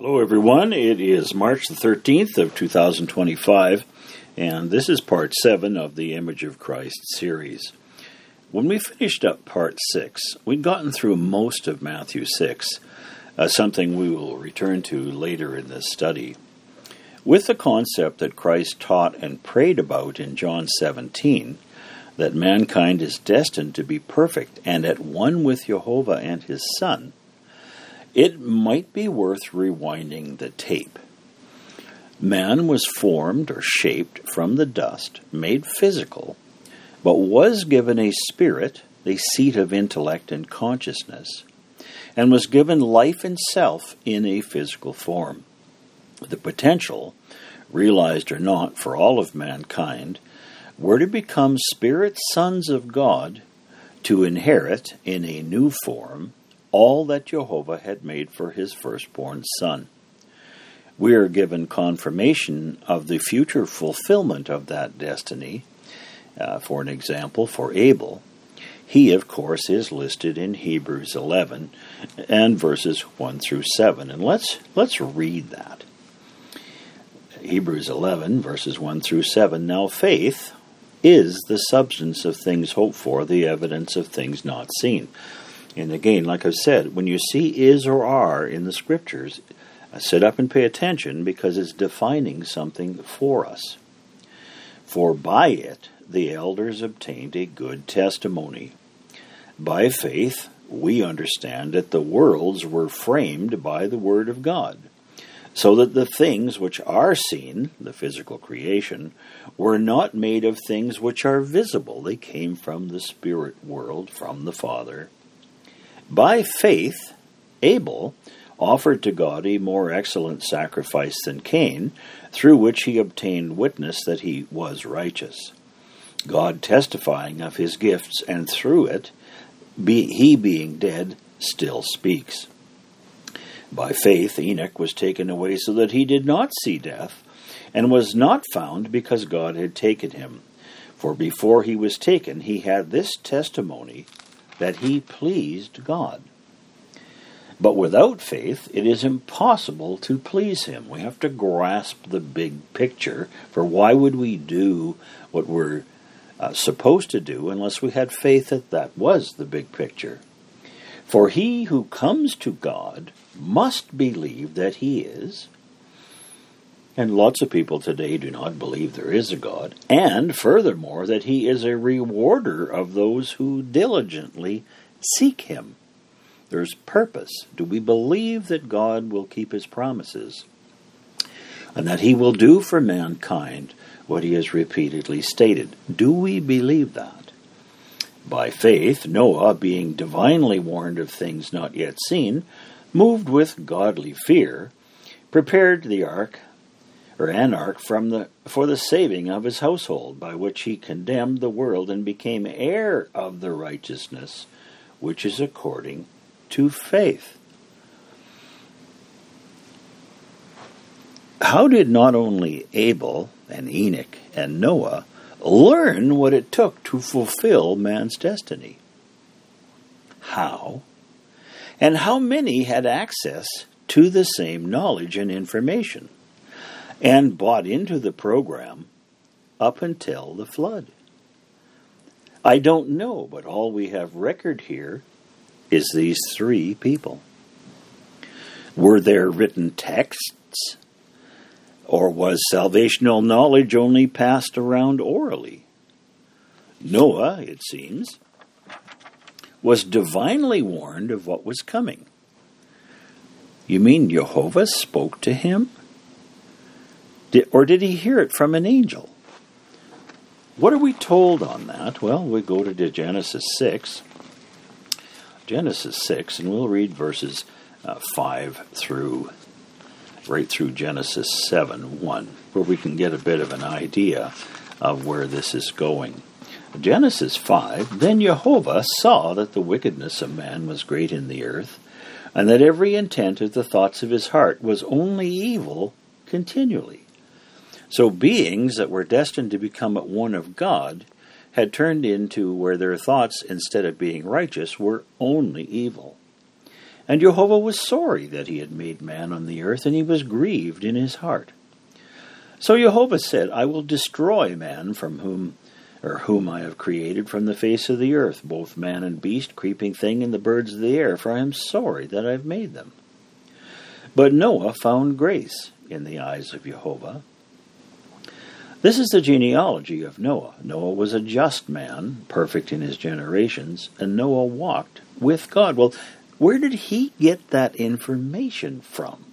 Hello everyone, it is March the 13th of 2025, and this is part 7 of the Image of Christ series. When we finished up part 6, we'd gotten through most of Matthew 6, something we will return to later in this study. With the concept that Christ taught and prayed about in John 17, that mankind is destined to be perfect and at one with Jehovah and his Son, it might be worth rewinding the tape. Man was formed or shaped from the dust, made physical, but was given a spirit, a seat of intellect and consciousness, and was given life and self in a physical form. The potential, realized or not for all of mankind, were to become spirit sons of God, to inherit in a new form all that Jehovah had made for his firstborn son. We are given confirmation of the future fulfillment of that destiny. For an example, for Abel, he, of course, is listed in Hebrews 11 and verses 1 through 7. And let's read that. Hebrews 11, verses 1 through 7. Now faith is the substance of things hoped for, the evidence of things not seen. And again, like I've said, when you see is or are in the Scriptures, sit up and pay attention because it's defining something for us. For by it the elders obtained a good testimony. By faith we understand that the worlds were framed by the Word of God, so that the things which are seen, the physical creation, were not made of things which are visible. They came from the spirit world, from the Father. By faith, Abel offered to God a more excellent sacrifice than Cain, through which he obtained witness that he was righteous, God testifying of his gifts, and through it, he being dead, still speaks. By faith, Enoch was taken away so that he did not see death, and was not found because God had taken him. For before he was taken, he had this testimony, that he pleased God. But without faith, it is impossible to please him. We have to grasp the big picture, for why would we do what we're supposed to do unless we had faith that was the big picture? For he who comes to God must believe that he is, and lots of people today do not believe there is a God, and furthermore that he is a rewarder of those who diligently seek him. There's purpose. Do we believe that God will keep his promises, and that he will do for mankind what he has repeatedly stated? Do we believe that? By faith, Noah, being divinely warned of things not yet seen, moved with godly fear, prepared an ark for the saving of his household, by which he condemned the world and became heir of the righteousness which is according to faith. How did not only Abel and Enoch and Noah learn what it took to fulfill man's destiny? How? And how many had access to the same knowledge and information, and bought into the program up until the flood? I don't know, but all we have record here is these three people. Were there written texts, or was salvational knowledge only passed around orally? Noah, it seems, was divinely warned of what was coming. You mean Jehovah spoke to him? Or did he hear it from an angel? What are we told on that? Well, we go to Genesis 6. Genesis 6, and we'll read verses 5 through, right through Genesis 7:1, where we can get a bit of an idea of where this is going. Genesis 5, Then Jehovah saw that the wickedness of man was great in the earth, and that every intent of the thoughts of his heart was only evil continually. So beings that were destined to become at one of God had turned into where their thoughts, instead of being righteous, were only evil. And Jehovah was sorry that he had made man on the earth, and he was grieved in his heart. So Jehovah said, I will destroy man from whom I have created from the face of the earth, both man and beast, creeping thing, and the birds of the air, for I am sorry that I have made them. But Noah found grace in the eyes of Jehovah. This is the genealogy of Noah. Noah was a just man, perfect in his generations, and Noah walked with God. Well, where did he get that information from?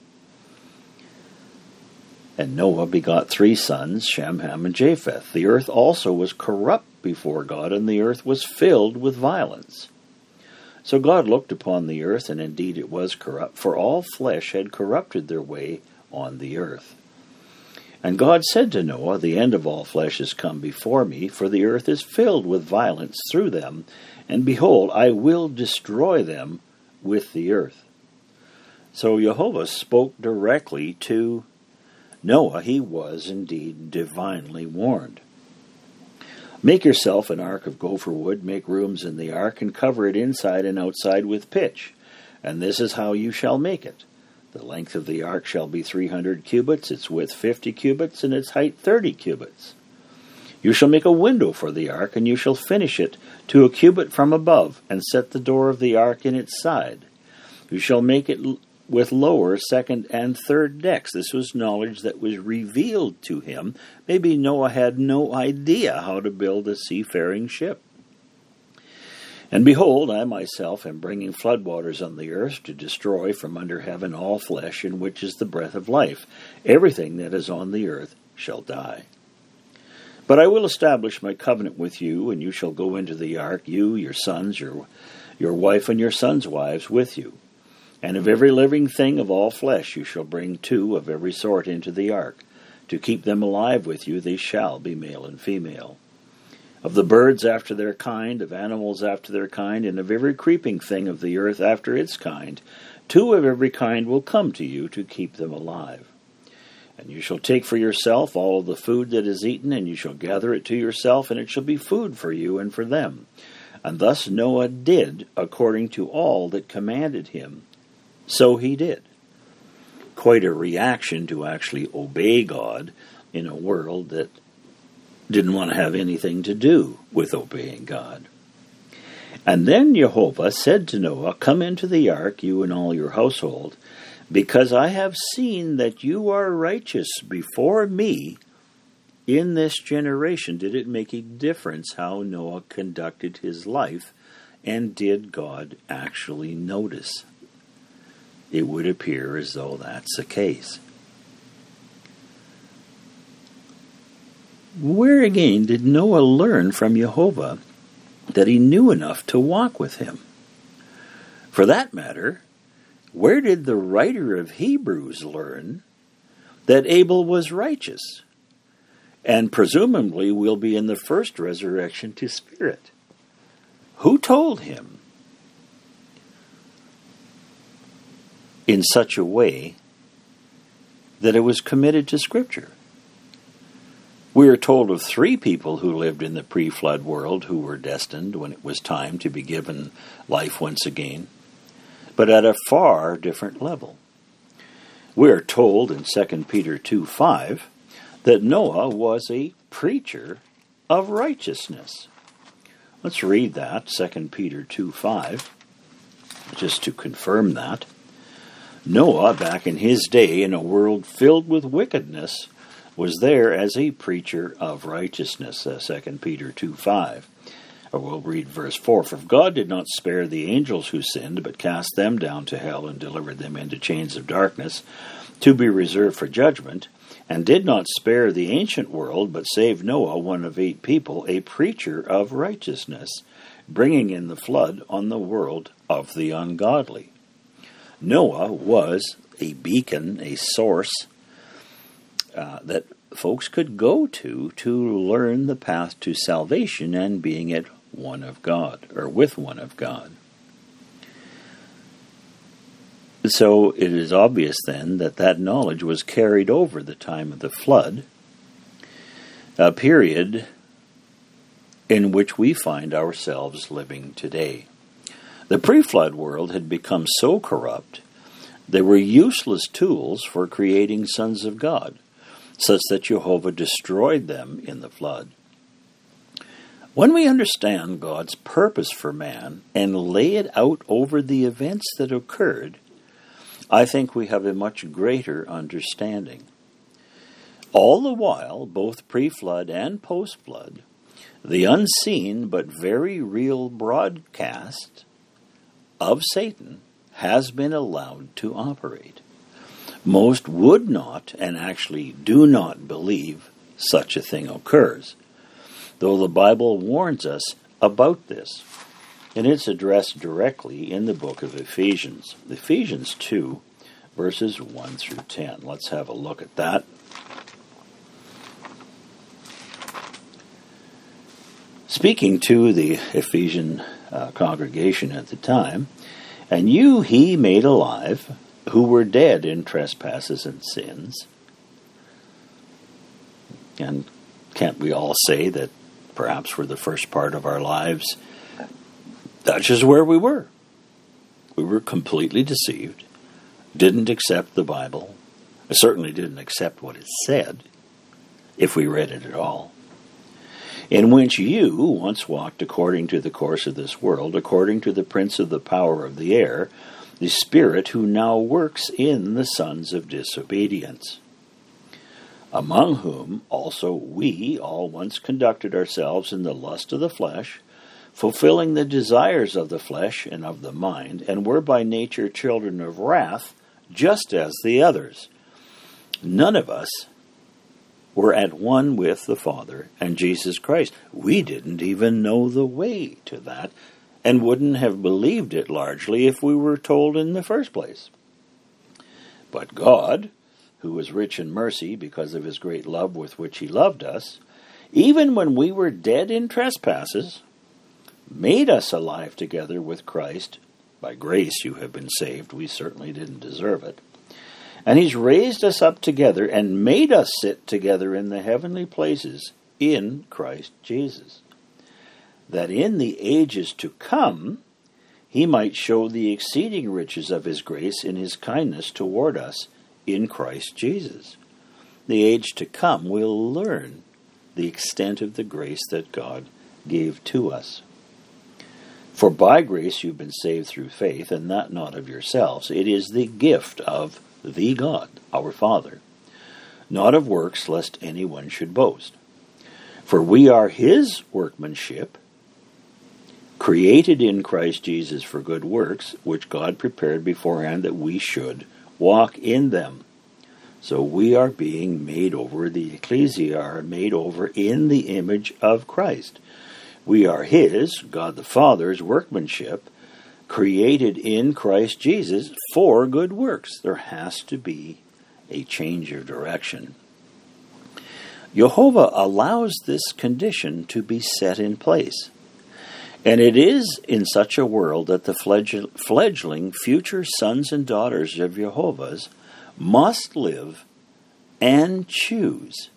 And Noah begot 3 sons, Shem, Ham, and Japheth. The earth also was corrupt before God, and the earth was filled with violence. So God looked upon the earth, and indeed it was corrupt, for all flesh had corrupted their way on the earth. And God said to Noah, the end of all flesh is come before me, for the earth is filled with violence through them, and behold, I will destroy them with the earth. So Jehovah spoke directly to Noah. He was indeed divinely warned. Make yourself an ark of gopher wood, make rooms in the ark, and cover it inside and outside with pitch. And this is how you shall make it. The length of the ark shall be 300 cubits, its width 50 cubits, and its height 30 cubits. You shall make a window for the ark, and you shall finish it to a cubit from above, and set the door of the ark in its side. You shall make it with lower, second, and third decks. This was knowledge that was revealed to him. Maybe Noah had no idea how to build a seafaring ship. And behold, I myself am bringing floodwaters on the earth to destroy from under heaven all flesh, in which is the breath of life. Everything that is on the earth shall die. But I will establish my covenant with you, and you shall go into the ark, you, your sons, your wife, and your sons' wives with you. And of every living thing of all flesh you shall bring 2 of every sort into the ark. To keep them alive with you, they shall be male and female. Of the birds after their kind, of animals after their kind, and of every creeping thing of the earth after its kind, 2 of every kind will come to you to keep them alive. And you shall take for yourself all of the food that is eaten, and you shall gather it to yourself, and it shall be food for you and for them. And thus Noah did according to all that commanded him. So he did. Quite a reaction to actually obey God in a world that didn't want to have anything to do with obeying God. And then Jehovah said to Noah, come into the ark, you and all your household, because I have seen that you are righteous before me in this generation. Did it make a difference how Noah conducted his life? And did God actually notice? It would appear as though that's the case. Where again did Noah learn from Jehovah that he knew enough to walk with him? For that matter, where did the writer of Hebrews learn that Abel was righteous and presumably will be in the first resurrection to spirit? Who told him in such a way that it was committed to Scripture? We are told of 3 people who lived in the pre-flood world who were destined when it was time to be given life once again, but at a far different level. We are told in 2 Peter 2:5 that Noah was a preacher of righteousness. Let's read that, 2 Peter 2:5, just to confirm that. Noah, back in his day, in a world filled with wickedness, was there as a preacher of righteousness, 2 Peter 2:5. Or we'll read verse 4. For God did not spare the angels who sinned, but cast them down to hell and delivered them into chains of darkness, to be reserved for judgment, and did not spare the ancient world, but saved Noah, one of 8 people, a preacher of righteousness, bringing in the flood on the world of the ungodly. Noah was a beacon, a source, that folks could go to learn the path to salvation and being at one of God, or with one of God. So it is obvious then that knowledge was carried over the time of the flood, a period in which we find ourselves living today. The pre-flood world had become so corrupt, they were useless tools for creating sons of God, such that Jehovah destroyed them in the flood. When we understand God's purpose for man and lay it out over the events that occurred, I think we have a much greater understanding. All the while, both pre-flood and post-flood, the unseen but very real broadcast of Satan has been allowed to operate. Most would not, and actually do not, believe such a thing occurs, though the Bible warns us about this, and it's addressed directly in the book of Ephesians. Ephesians 2, verses 1 through 10. Let's have a look at that. Speaking to the Ephesian congregation at the time, "And you he made alive, who were dead in trespasses and sins." And can't we all say that perhaps for the first part of our lives, that's just where we were? We were completely deceived, didn't accept the Bible, certainly didn't accept what it said, if we read it at all. "In which you once walked according to the course of this world, according to the prince of the power of the air, the spirit who now works in the sons of disobedience, among whom also we all once conducted ourselves in the lust of the flesh, fulfilling the desires of the flesh and of the mind, and were by nature children of wrath, just as the others. None of us were at one with the Father and Jesus Christ." We didn't even know the way to that, and wouldn't have believed it largely if we were told in the first place. "But God, who was rich in mercy because of his great love with which he loved us, even when we were dead in trespasses, made us alive together with Christ. By grace you have been saved." We certainly didn't deserve it. "And he's raised us up together and made us sit together in the heavenly places in Christ Jesus, that in the ages to come he might show the exceeding riches of his grace in his kindness toward us in Christ Jesus." The age to come will learn the extent of the grace that God gave to us. "For by grace you've been saved through faith, and that not of yourselves. It is the gift of the God, our Father, not of works, lest anyone should boast. For we are his workmanship, created in Christ Jesus for good works, which God prepared beforehand that we should walk in them." So we are being made over, the ecclesia are made over in the image of Christ. We are his, God the Father's, workmanship, created in Christ Jesus for good works. There has to be a change of direction. Jehovah allows this condition to be set in place. And it is in such a world that the fledgling future sons and daughters of Jehovah's must live and choose.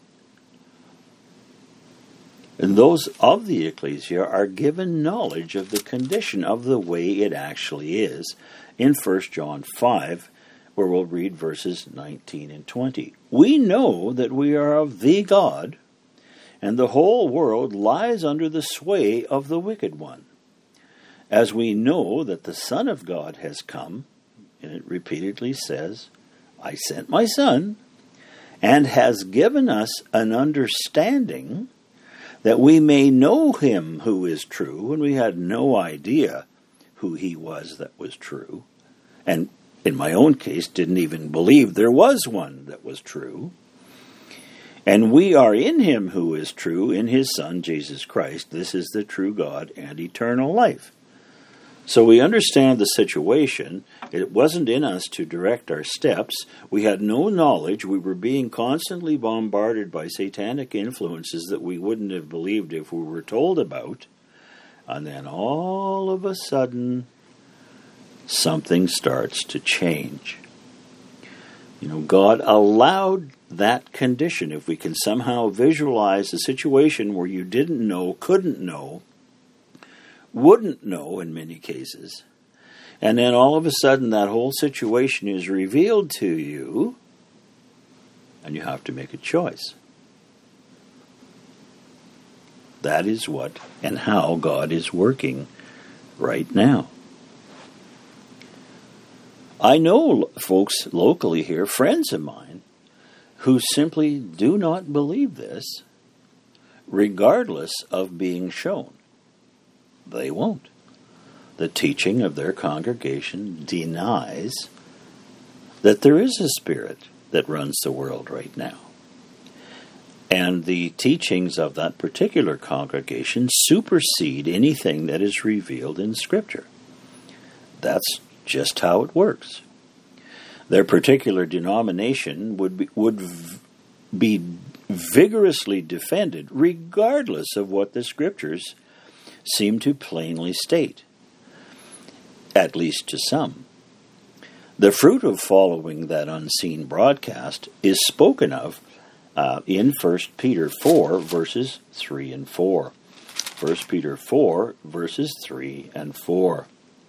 And those of the ecclesia are given knowledge of the condition of the way it actually is in 1 John 5, where we'll read verses 19 and 20. "We know that we are of the God, and the whole world lies under the sway of the wicked one. As we know that the Son of God has come," and it repeatedly says, "I sent my Son, and has given us an understanding that we may know him who is true," and we had no idea who he was that was true, and in my own case didn't even believe there was one that was true. "And we are in him who is true, in his Son, Jesus Christ. This is the true God and eternal life." So we understand the situation. It wasn't in us to direct our steps. We had no knowledge. We were being constantly bombarded by satanic influences that we wouldn't have believed if we were told about. And then all of a sudden, something starts to change. God allowed that condition. If we can somehow visualize a situation where you didn't know, couldn't know, wouldn't know in many cases, And then all of a sudden that whole situation is revealed to you, and you have to make a choice. That is what and how God is working right now. I know folks locally here, friends of mine, who simply do not believe this, regardless of being shown. They won't. The teaching of their congregation denies that there is a spirit that runs the world right now. And the teachings of that particular congregation supersede anything that is revealed in Scripture. That's just how it works. Their particular denomination would be vigorously defended regardless of what the Scriptures seem to plainly state, at least to some. The fruit of following that unseen broadcast is spoken of in 1 Peter 4, verses 3 and 4. 1 Peter 4, verses 3 and 4.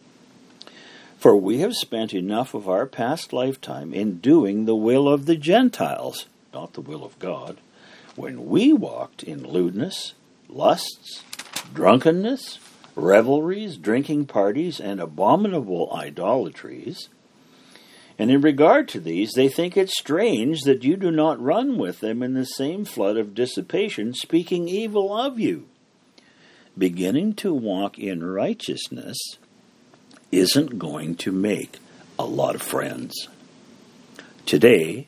For we have spent enough of our past lifetime in doing the will of the Gentiles, not the will of God, when we walked in lewdness, lusts, drunkenness, revelries, drinking parties, and abominable idolatries. And in regard to these, they think it strange that you do not run with them in the same flood of dissipation, speaking evil of you. Beginning to walk in righteousness isn't going to make a lot of friends. Today,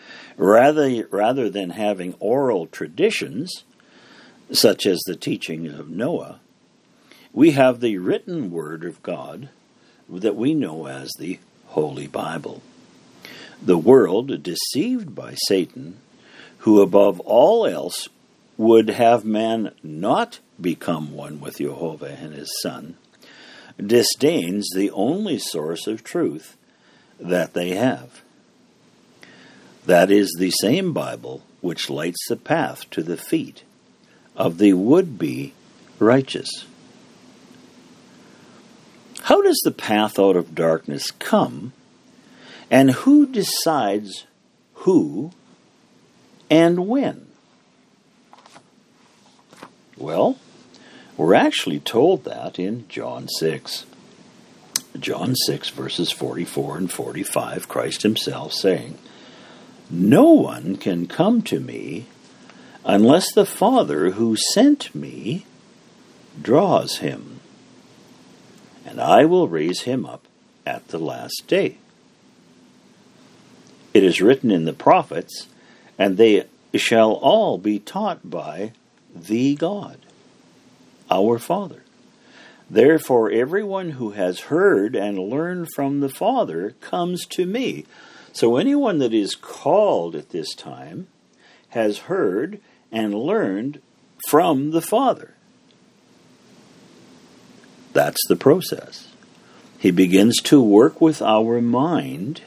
rather than having oral traditions, such as the teaching of Noah, we have the written Word of God that we know as the Holy Bible. The world, deceived by Satan, who above all else would have man not become one with Jehovah and his Son, disdains the only source of truth that they have. That is the same Bible which lights the path to the feet of the would-be righteous. How does the path out of darkness come, and who decides who and when? Well, we're actually told that in John 6. John 6, verses 44 and 45, Christ himself saying, "No one can come to me unless the Father who sent me draws him, and I will raise him up at the last day. It is written in the prophets, and they shall all be taught by the God, our Father. Therefore everyone who has heard and learned from the Father comes to me." So anyone that is called at this time has heard and learned from the Father. That's the process. He begins to work with our mind.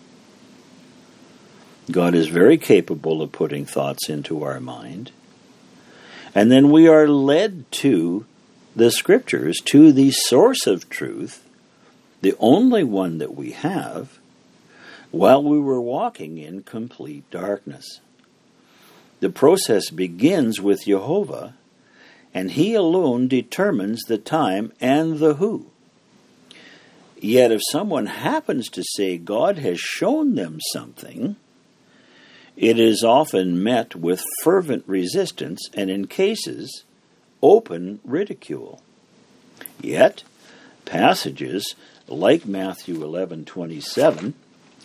God is very capable of putting thoughts into our mind. And then we are led to the Scriptures, to the source of truth, the only one that we have, while we were walking in complete darkness. The process begins with Jehovah, and he alone determines the time and the who. Yet if someone happens to say God has shown them something, it is often met with fervent resistance and, in cases, open ridicule. Yet, passages like Matthew 11:27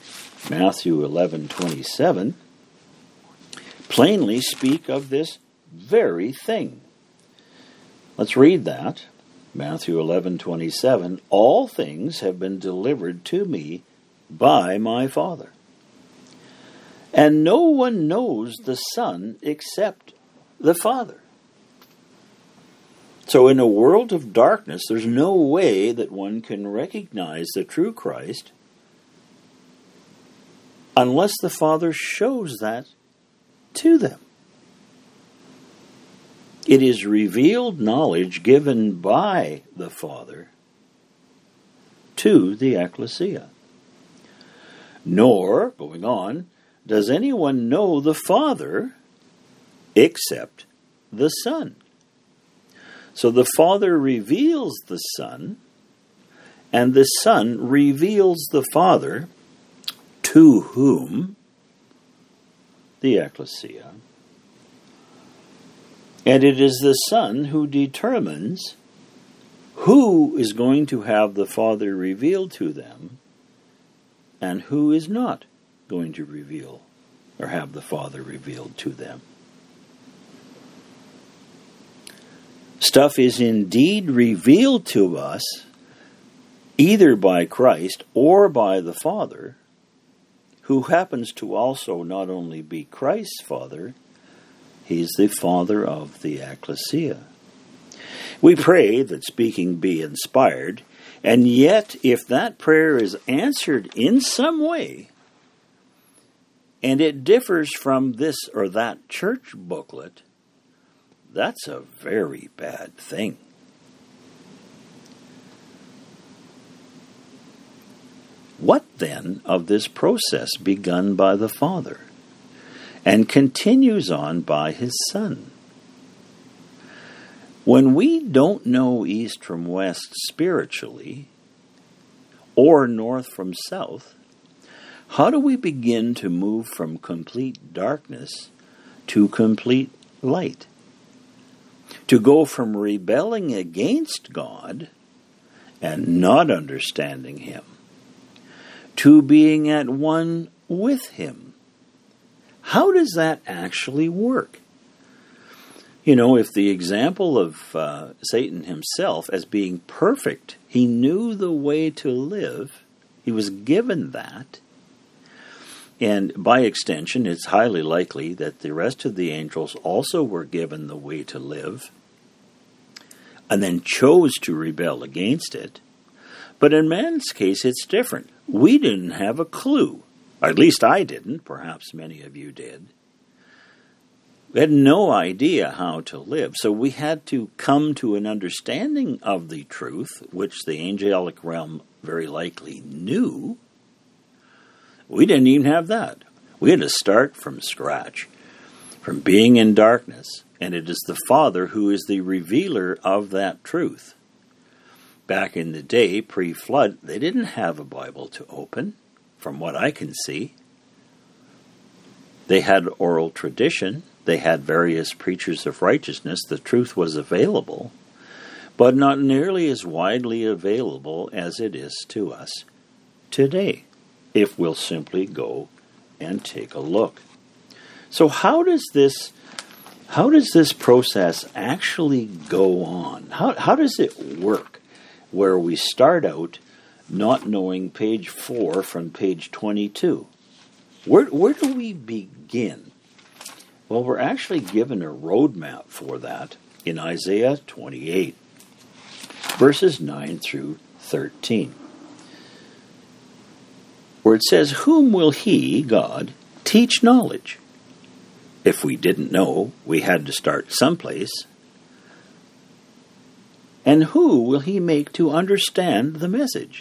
plainly speak of this very thing. Let's read that. Matthew 11:27, "All things have been delivered to me by my Father. And no one knows the Son except the Father." So in a world of darkness, there's no way that one can recognize the true Christ unless the Father shows that to them. It is revealed knowledge given by the Father to the ecclesia. Nor, going on, does anyone know the Father except the Son. So the Father reveals the Son, and the Son reveals the Father, to whom? The ecclesia. And it is the Son who determines who is going to have the Father revealed to them and who is not going to reveal or have the Father revealed to them. Stuff is indeed revealed to us either by Christ or by the Father, who happens to also not only be Christ's Father, he's the Father of the ecclesia. We pray that speaking be inspired, and yet if that prayer is answered in some way, and it differs from this or that church booklet, that's a very bad thing. What then of this process begun by the Father and continues on by his Son? When we don't know east from west spiritually, or north from south, how do we begin to move from complete darkness to complete light? To go from rebelling against God and not understanding him to being at one with him. How does that actually work? You know, if the example of Satan himself as being perfect, he knew the way to live, he was given that, and by extension, it's highly likely that the rest of the angels also were given the way to live, and then chose to rebel against it. But in man's case, it's different. We didn't have a clue. At least I didn't. Perhaps many of you did. We had no idea how to live. So we had to come to an understanding of the truth, which the angelic realm very likely knew. We didn't even have that. We had to start from scratch, from being in darkness. And it is the Father who is the revealer of that truth. Back in the day, pre-flood, they didn't have a Bible to open, from what I can see. They had oral tradition. They had various preachers of righteousness. The truth was available, but not nearly as widely available as it is to us today, if we'll simply go and take a look. So how does this process actually go on? How does it work? Where we start out not knowing page 4 from page 22. Where do we begin? Well, we're actually given a roadmap for that in Isaiah 28, verses 9 through 13, where it says, "Whom will he, God, teach knowledge?" If we didn't know, we had to start someplace. "And who will he make to understand the message?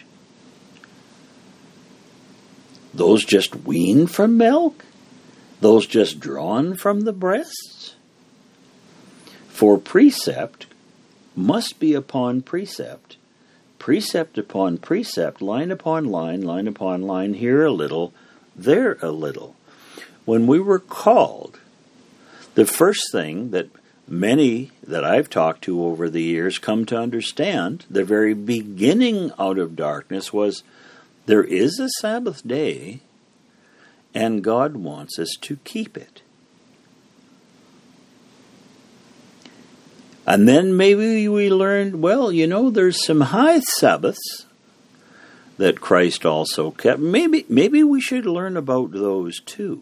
Those just weaned from milk? Those just drawn from the breasts? For precept must be upon precept, precept upon precept, line upon line, line upon line, here a little, there a little." When we were called, the first thing that many that I've talked to over the years come to understand, the very beginning out of darkness was, there is a Sabbath day, and God wants us to keep it. And then maybe we learned, well, you know, there's some high Sabbaths that Christ also kept. Maybe we should learn about those too.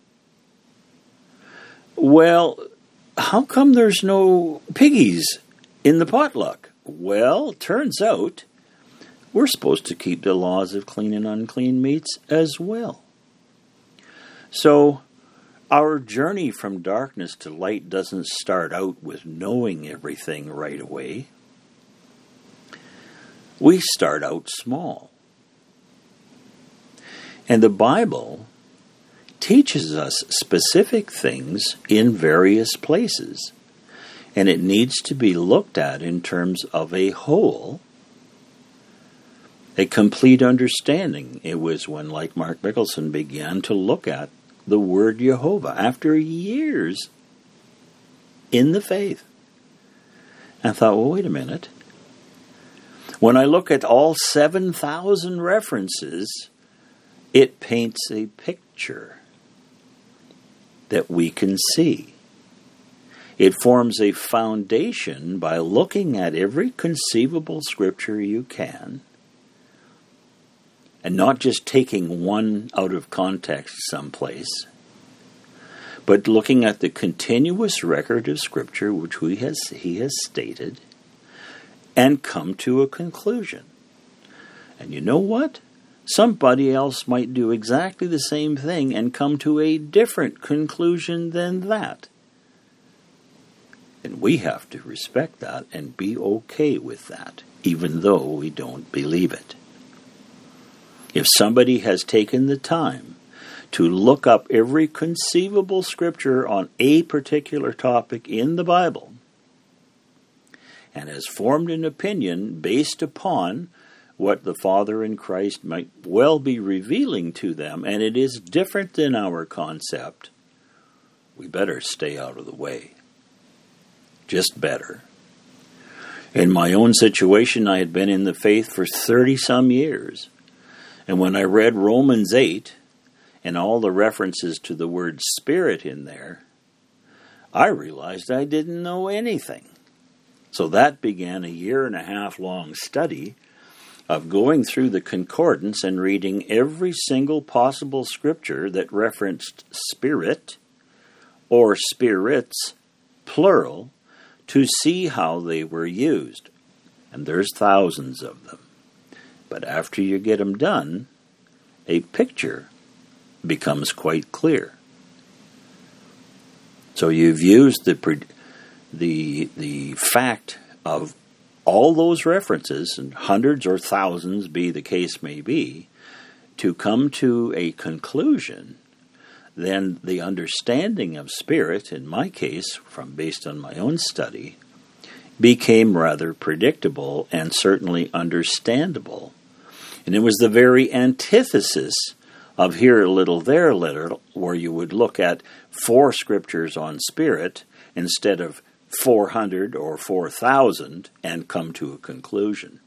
Well, how come there's no piggies in the potluck? Well, turns out we're supposed to keep the laws of clean and unclean meats as well. So our journey from darkness to light doesn't start out with knowing everything right away. We start out small. And the Bible teaches us specific things in various places. And it needs to be looked at in terms of a whole, a complete understanding. It was when, like Mark Mickelson, began to look at the word Jehovah after years in the faith. And I thought, well, wait a minute. When I look at all 7,000 references, it paints a picture that we can see. It forms a foundation by looking at every conceivable scripture you can, and not just taking one out of context someplace, but looking at the continuous record of Scripture which he has stated, and come to a conclusion. And you know what? Somebody else might do exactly the same thing and come to a different conclusion than that. And we have to respect that and be okay with that, even though we don't believe it. If somebody has taken the time to look up every conceivable scripture on a particular topic in the Bible and has formed an opinion based upon what the Father in Christ might well be revealing to them, and it is different than our concept, we better stay out of the way. Just better. In my own situation, I had been in the faith for 30-some years. And when I read Romans 8 and all the references to the word Spirit in there, I realized I didn't know anything. So that began a 1.5 year long study of going through the concordance and reading every single possible scripture that referenced Spirit or spirits, plural, to see how they were used. And there's thousands of them. But after you get them done, a picture becomes quite clear. So you've used the fact of all those references, and hundreds or thousands be the case may be, to come to a conclusion. Then the understanding of Spirit, in my case, based on my own study, became rather predictable and certainly understandable. And it was the very antithesis of here a little, there a little, where you would look at 4 scriptures on Spirit instead of 400 or 4,000 and come to a conclusion.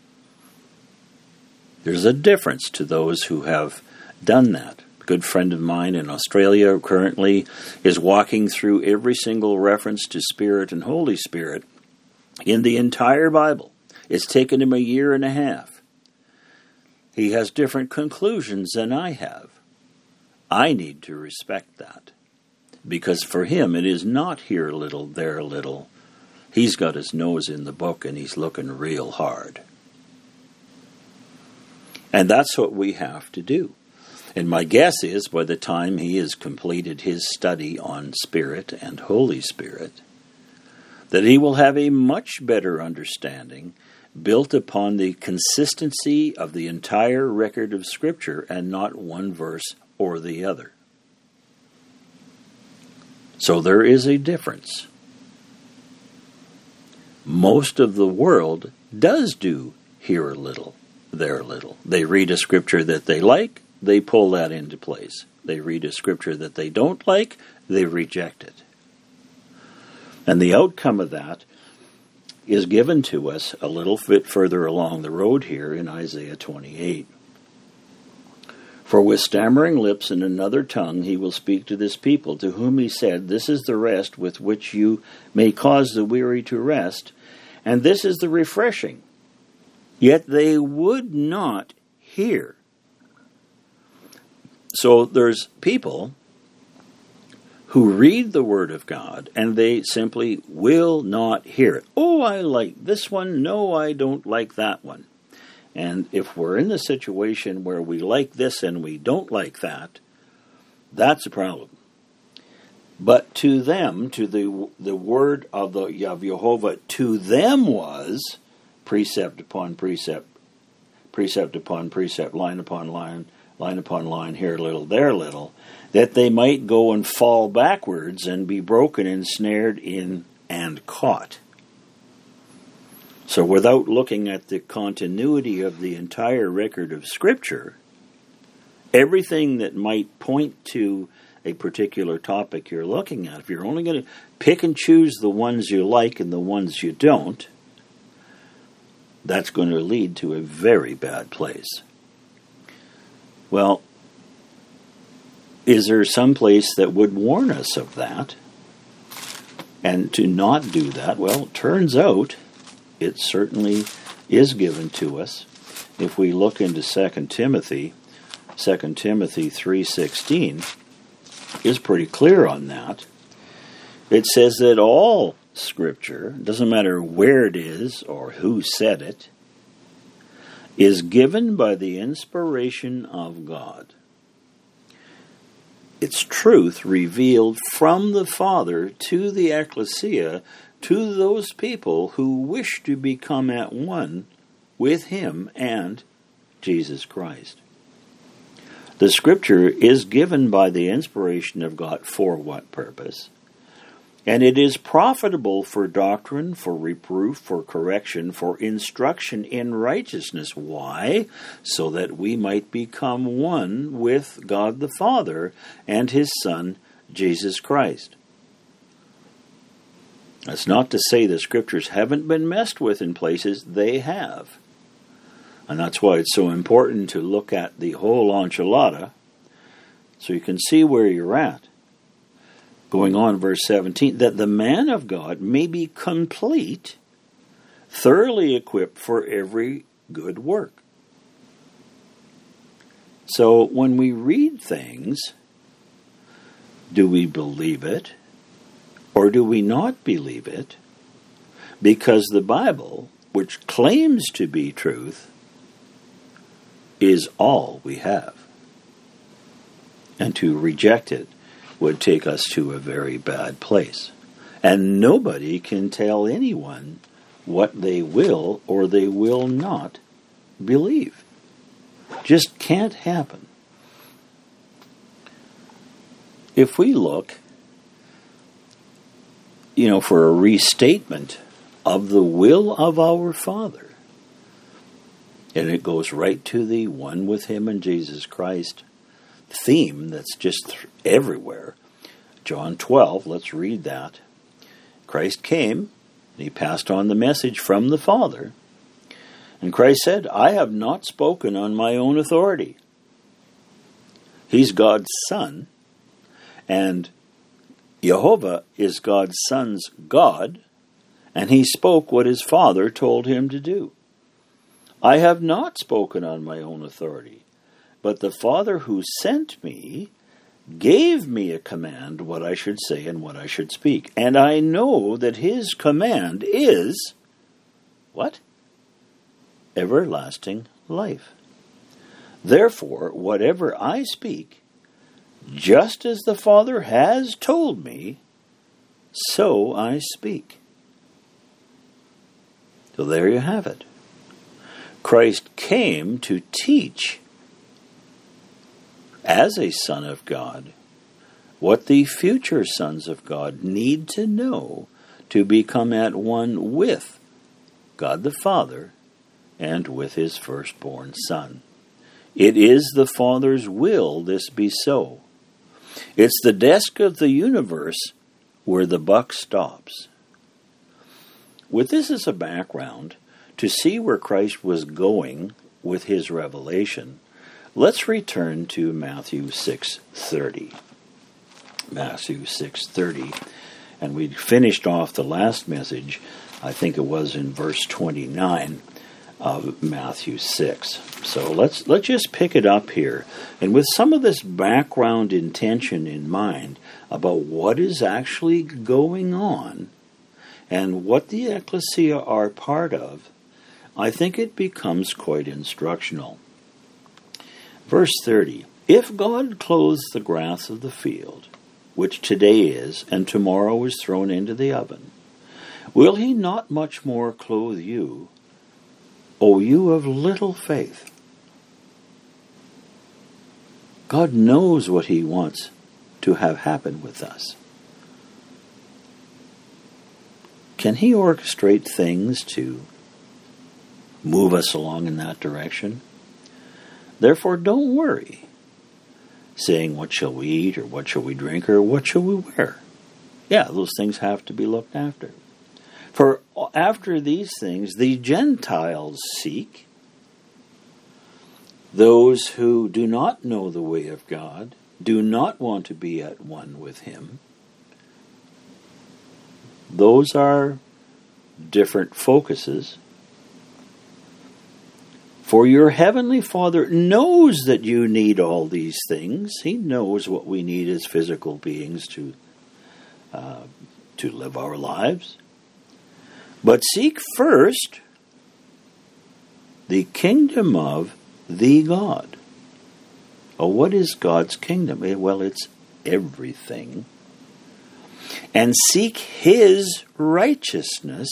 There's a difference to those who have done that. A good friend of mine in Australia currently is walking through every single reference to Spirit and Holy Spirit in the entire Bible. It's taken him 1.5 years. He has different conclusions than I have. I need to respect that. Because for him, it is not here a little, there a little. He's got his nose in the book and he's looking real hard. And that's what we have to do. And my guess is by the time he has completed his study on Spirit and Holy Spirit, that he will have a much better understanding built upon the consistency of the entire record of Scripture and not one verse or the other. So there is a difference. Most of the world does do here a little, there a little. They read a scripture that they like, they pull that into place. They read a scripture that they don't like, they reject it. And the outcome of that is given to us a little bit further along the road here in Isaiah 28. For with stammering lips and another tongue he will speak to this people, to whom he said, This is the rest with which you may cause the weary to rest, and this is the refreshing. Yet they would not hear. So there's people who read the Word of God, and they simply will not hear it. Oh, I like this one. No, I don't like that one. And if we're in the situation where we like this and we don't like that, that's a problem. But to them, to the word of Jehovah, to them was precept upon precept, precept upon precept, line upon line, line upon line, here a little, there a little, that they might go and fall backwards and be broken, ensnared in, and caught. So without looking at the continuity of the entire record of Scripture, everything that might point to a particular topic you're looking at, if you're only going to pick and choose the ones you like and the ones you don't, that's going to lead to a very bad place. Well, is there some place that would warn us of that? And to not do that, well, it turns out it certainly is given to us. If we look into 2 Timothy 3:16 is pretty clear on that. It says that all Scripture, doesn't matter where it is or who said it, is given by the inspiration of God. Its truth revealed from the Father to the ecclesia, to those people who wish to become at one with Him and Jesus Christ. The Scripture is given by the inspiration of God for what purpose? And it is profitable for doctrine, for reproof, for correction, for instruction in righteousness. Why? So that we might become one with God the Father and His Son, Jesus Christ. That's not to say the Scriptures haven't been messed with in places. They have. And that's why it's so important to look at the whole enchilada so you can see where you're at. Going on, verse 17, that the man of God may be complete, thoroughly equipped for every good work. So when we read things, do we believe it or do we not believe it? Because the Bible, which claims to be truth, is all we have. And to reject it would take us to a very bad place. And nobody can tell anyone what they will or they will not believe. Just can't happen. If we look, for a restatement of the will of our Father, and it goes right to the one with Him and Jesus Christ theme that's just everywhere. John 12, let's read that. Christ came, and He passed on the message from the Father. And Christ said, I have not spoken on my own authority. He's God's Son, and Jehovah is God's Son's God, and He spoke what His Father told Him to do. I have not spoken on my own authority, but the Father who sent me gave me a command what I should say and what I should speak. And I know that His command is, what? Everlasting life. Therefore, whatever I speak, just as the Father has told me, so I speak. So there you have it. Christ came to teach, as a Son of God, what the future sons of God need to know to become at one with God the Father and with His firstborn Son. It is the Father's will this be so. It's the desk of the universe where the buck stops. With this as a background, to see where Christ was going with His revelation, let's return to Matthew 6:30. Matthew 6:30. And we finished off the last message, I think it was in verse 29 of Matthew 6. So let's just pick it up here. And with some of this background intention in mind about what is actually going on and what the ecclesia are part of, I think it becomes quite instructional. Verse 30, if God clothes the grass of the field, which today is, and tomorrow is thrown into the oven, will He not much more clothe you, O you of little faith. God knows what he wants to have happen with us. Can he orchestrate things to move us along in that direction? Therefore, don't worry, saying, what shall we eat, or what shall we drink, or what shall we wear? Yeah, those things have to be looked after. For after these things the Gentiles seek, those who do not know the way of God, do not want to be at one with him. Those are different focuses. For your heavenly Father knows that you need all these things. He knows what we need as physical beings to live our lives. But seek first the kingdom of the God. Oh, what is God's kingdom? Well, it's everything. And seek his righteousness,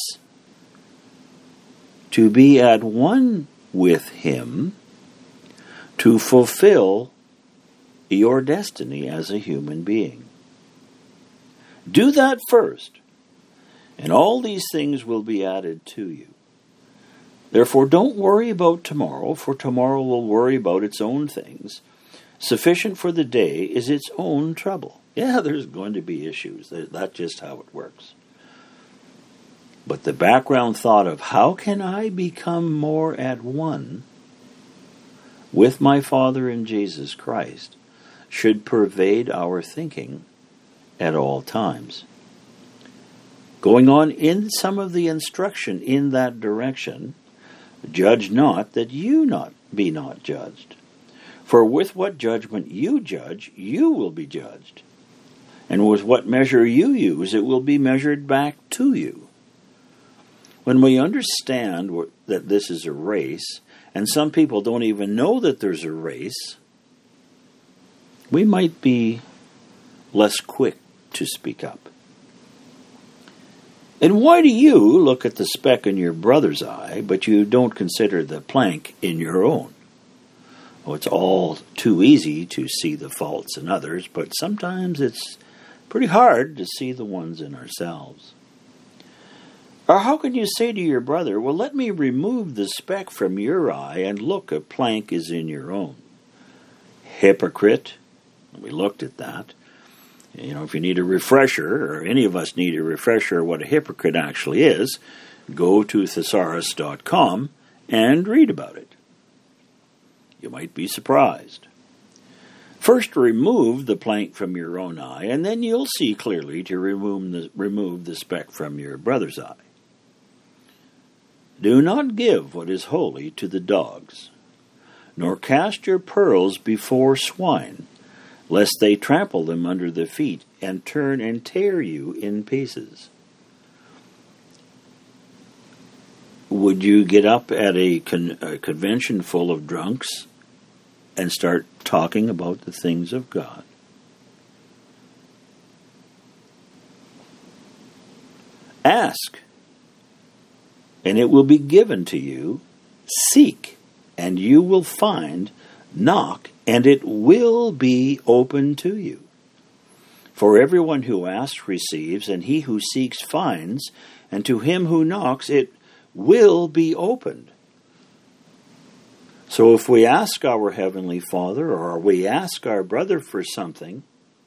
to be at one with him, to fulfill your destiny as a human being. Do that first, and all these things will be added to you. Therefore, don't worry about tomorrow, for tomorrow will worry about its own things. Sufficient for the day is its own trouble. Yeah, there's going to be issues. That's just how it works. But the background thought of how can I become more at one with my Father in Jesus Christ should pervade our thinking at all times. Going on in some of the instruction in that direction, judge not that you be not judged. For with what judgment you judge, you will be judged. And with what measure you use, it will be measured back to you. When we understand that this is a race, and some people don't even know that there's a race, we might be less quick to speak up. And why do you look at the speck in your brother's eye, but you don't consider the plank in your own? Oh, it's all too easy to see the faults in others, but sometimes it's pretty hard to see the ones in ourselves. Or how can you say to your brother, well, let me remove the speck from your eye, and look, a plank is in your own? Hypocrite. We looked at that. You know, if you need a refresher, or any of us need a refresher what a hypocrite actually is, go to thesaurus.com and read about it. You might be surprised. First, remove the plank from your own eye, and then you'll see clearly to remove the speck from your brother's eye. Do not give what is holy to the dogs, nor cast your pearls before swine, lest they trample them under the feet and turn and tear you in pieces. Would you get up at a convention full of drunks and start talking about the things of God? Ask, and it will be given to you. Seek, and you will find. Knock, and it will be open to you. For everyone who asks receives, and he who seeks finds, and to him who knocks it will be opened. So if we ask our Heavenly Father, or we ask our brother for something,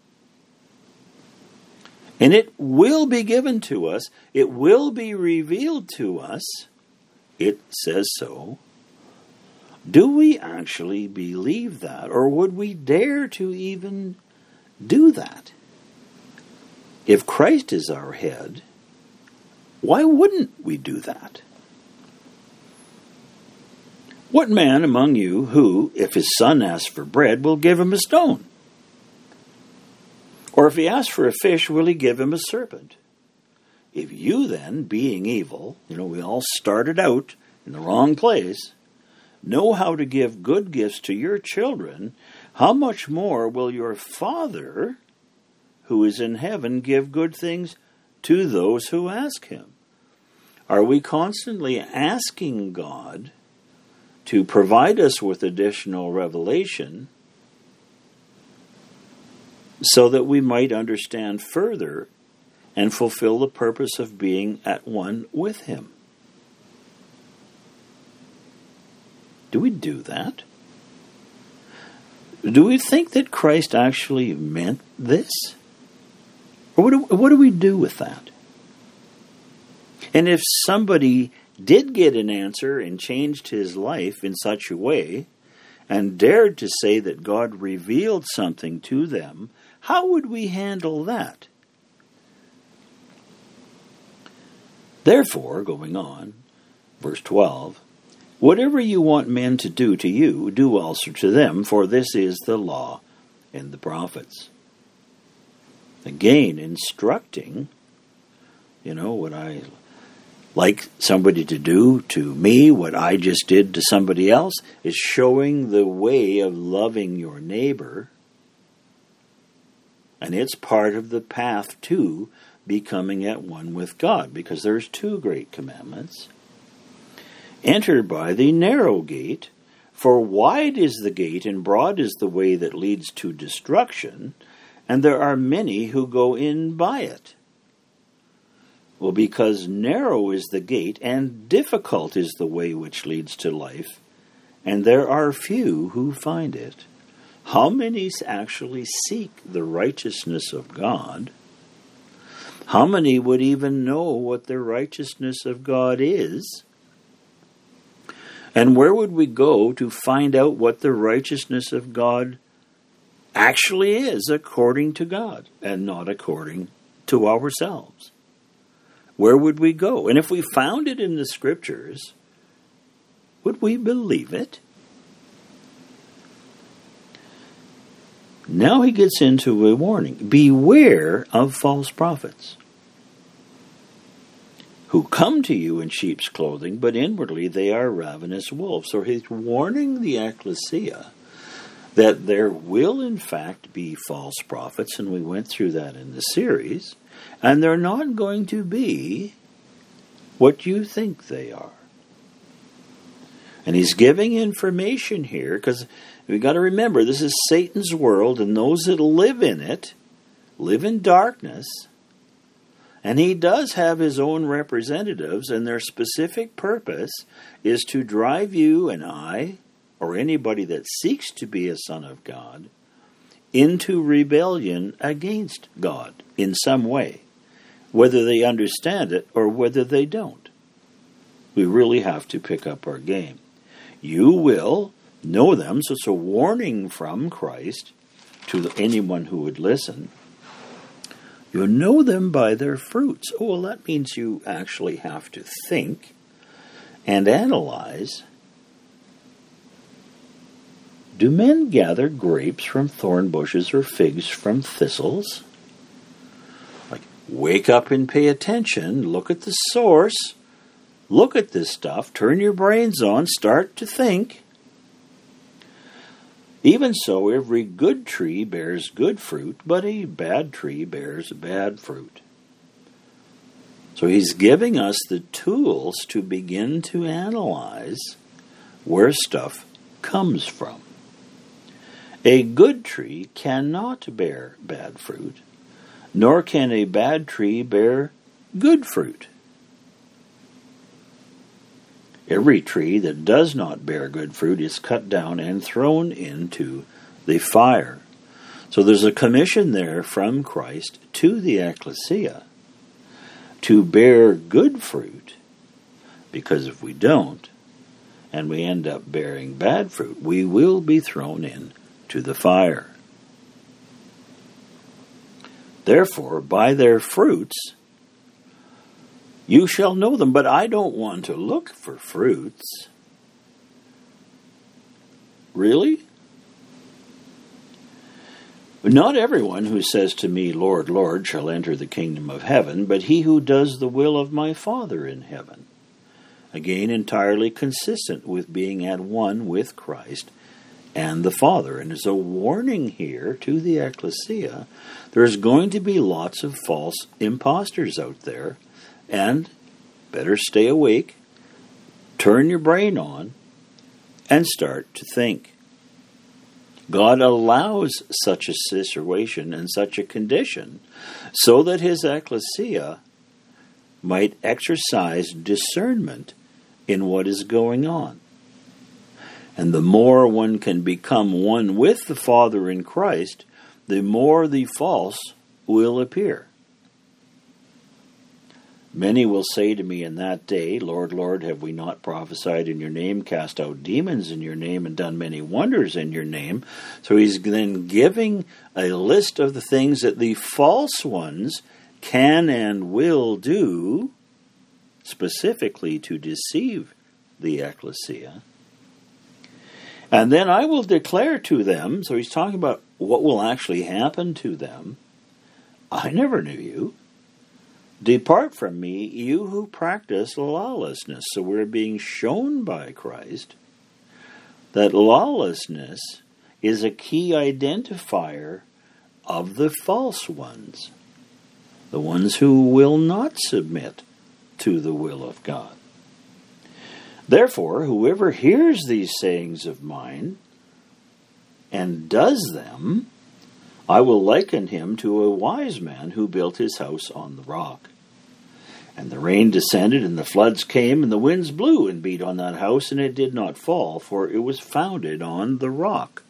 and it will be given to us, it will be revealed to us, it says so. Do we actually believe that, or would we dare to even do that? If Christ is our head, why wouldn't we do that? What man among you who, if his son asks for bread, will give him a stone? Or if he asks for a fish, will he give him a serpent? If you then, being evil, we all started out in the wrong place, know how to give good gifts to your children, how much more will your Father, who is in heaven, give good things to those who ask him? Are we constantly asking God to provide us with additional revelation so that we might understand further and fulfill the purpose of being at one with him. Do we do that? Do we think that Christ actually meant this? Or what do we do with that? And if somebody did get an answer and changed his life in such a way, and dared to say that God revealed something to them, how would we handle that? Therefore, going on, verse 12, whatever you want men to do to you, do also to them, for this is the law and the prophets. Again, instructing, what I like somebody to do to me, what I just did to somebody else, is showing the way of loving your neighbor. And it's part of the path to becoming at one with God, because there's two great commandments. Enter by the narrow gate, for wide is the gate and broad is the way that leads to destruction, and there are many who go in by it. Well, because narrow is the gate and difficult is the way which leads to life, and there are few who find it. How many actually seek the righteousness of God? How many would even know what the righteousness of God is? And where would we go to find out what the righteousness of God actually is according to God and not according to ourselves? Where would we go? And if we found it in the Scriptures, would we believe it? Now he gets into a warning. Beware of false prophets, who come to you in sheep's clothing, but inwardly they are ravenous wolves. So he's warning the ecclesia that there will in fact be false prophets, and we went through that in the series, and they're not going to be what you think they are. And he's giving information here, because we've got to remember, this is Satan's world, and those that live in it live in darkness. And he does have his own representatives, and their specific purpose is to drive you and I, or anybody that seeks to be a son of God, into rebellion against God in some way, whether they understand it or whether they don't. We really have to pick up our game. You will know them, so it's a warning from Christ to anyone who would listen. You'll know them by their fruits. Oh, well, that means you actually have to think and analyze. Do men gather grapes from thorn bushes or figs from thistles? Like, wake up and pay attention. Look at the source. Look at this stuff. Turn your brains on. Start to think. Even so, every good tree bears good fruit, but a bad tree bears bad fruit. So he's giving us the tools to begin to analyze where stuff comes from. A good tree cannot bear bad fruit, nor can a bad tree bear good fruit. Every tree that does not bear good fruit is cut down and thrown into the fire. So there's a commission there from Christ to the ecclesia to bear good fruit, because if we don't, and we end up bearing bad fruit, we will be thrown into the fire. Therefore, by their fruits you shall know them. But I don't want to look for fruits. Really? Not everyone who says to me, Lord, Lord, shall enter the kingdom of heaven, but he who does the will of my Father in heaven. Again, entirely consistent with being at one with Christ and the Father. And as a warning here to the ecclesia, there's going to be lots of false imposters out there, and better stay awake, turn your brain on, and start to think. God allows such a situation and such a condition so that his ecclesia might exercise discernment in what is going on. And the more one can become one with the Father in Christ, the more the false will appear. Many will say to me in that day, Lord, Lord, have we not prophesied in your name, cast out demons in your name, and done many wonders in your name? So he's then giving a list of the things that the false ones can and will do, specifically to deceive the ecclesia. And then I will declare to them, so he's talking about what will actually happen to them, I never knew you. Depart from me, you who practice lawlessness. So we're being shown by Christ that lawlessness is a key identifier of the false ones, the ones who will not submit to the will of God. Therefore, whoever hears these sayings of mine and does them, I will liken him to a wise man who built his house on the rock. And the rain descended, and the floods came, and the winds blew and beat on that house, and it did not fall, for it was founded on the rock.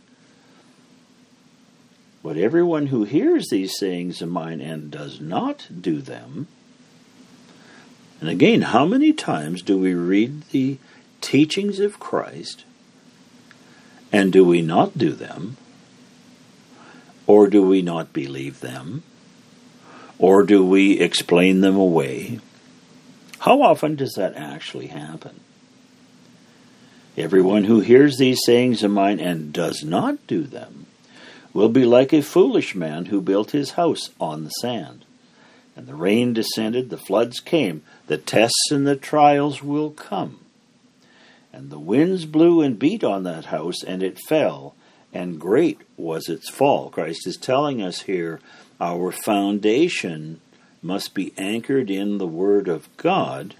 But everyone who hears these sayings of mine and does not do them, and again, how many times do we read the teachings of Christ, and do we not do them? Or do we not believe them? Or do we explain them away? How often does that actually happen? Everyone who hears these sayings of mine and does not do them will be like a foolish man who built his house on the sand. And the rain descended, the floods came, the tests and the trials will come. And the winds blew and beat on that house, and it fell, and great was its fall. Christ is telling us here our foundation must be anchored in the Word of God,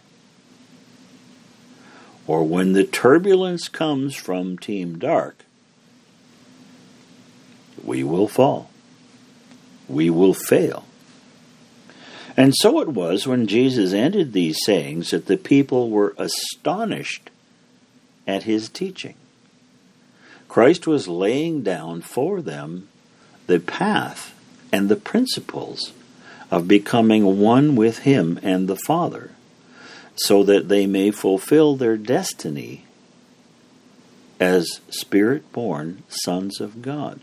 or when the turbulence comes from Team Dark, we will fall. We will fail. And so it was when Jesus ended these sayings that the people were astonished at his teaching. Christ was laying down for them the path and the principles of becoming one with him and the Father, so that they may fulfill their destiny as Spirit-born sons of God.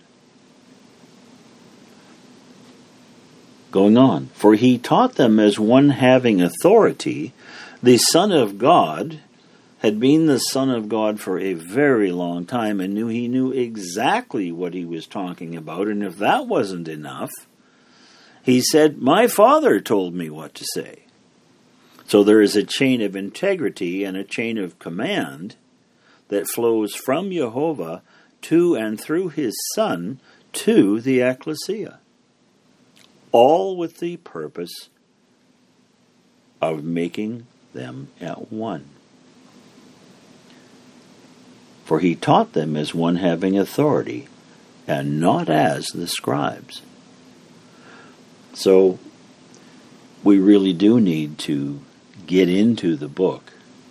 Going on, for he taught them as one having authority. The Son of God had been the Son of God for a very long time and he knew exactly what he was talking about. And if that wasn't enough, he said, my Father told me what to say. So there is a chain of integrity and a chain of command that flows from Jehovah to and through his Son to the ecclesia, all with the purpose of making them at one. For he taught them as one having authority, and not as the scribes. So we really do need to get into the book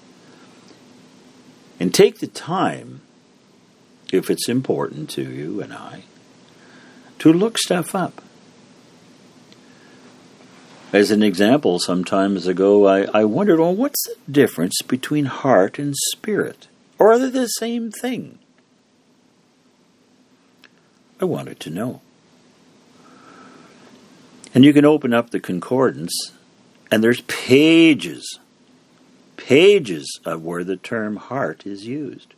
and take the time, if it's important to you and I, to look stuff up. As an example, some time ago, I wondered, well, what's the difference between heart and spirit? Or are they the same thing? I wanted to know. And you can open up the concordance, and there's pages of where the term heart is used.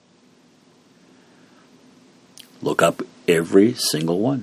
Look up every single one.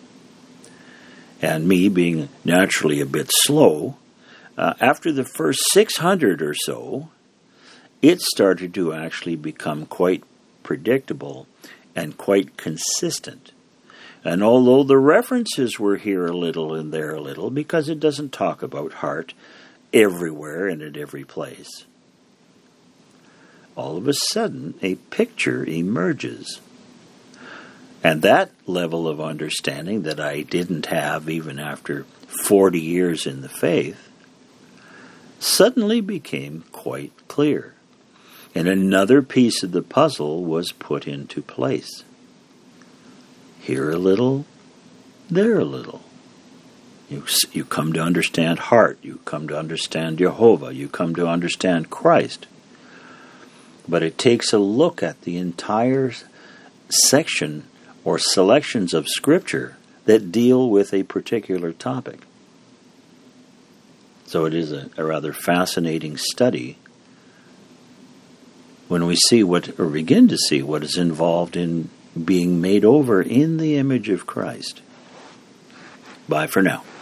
And me being naturally a bit slow, after the first 600 or so, it started to actually become quite predictable and quite consistent. And although the references were here a little and there a little, because it doesn't talk about heart everywhere and at every place, all of a sudden a picture emerges. And that level of understanding that I didn't have even after 40 years in the faith suddenly became quite clear. And another piece of the puzzle was put into place. Here a little, there a little. You come to understand heart. You come to understand Jehovah. You come to understand Christ. But it takes a look at the entire section or selections of Scripture that deal with a particular topic. So it is a rather fascinating study when we see or begin to see what is involved in being made over in the image of Christ. Bye for now.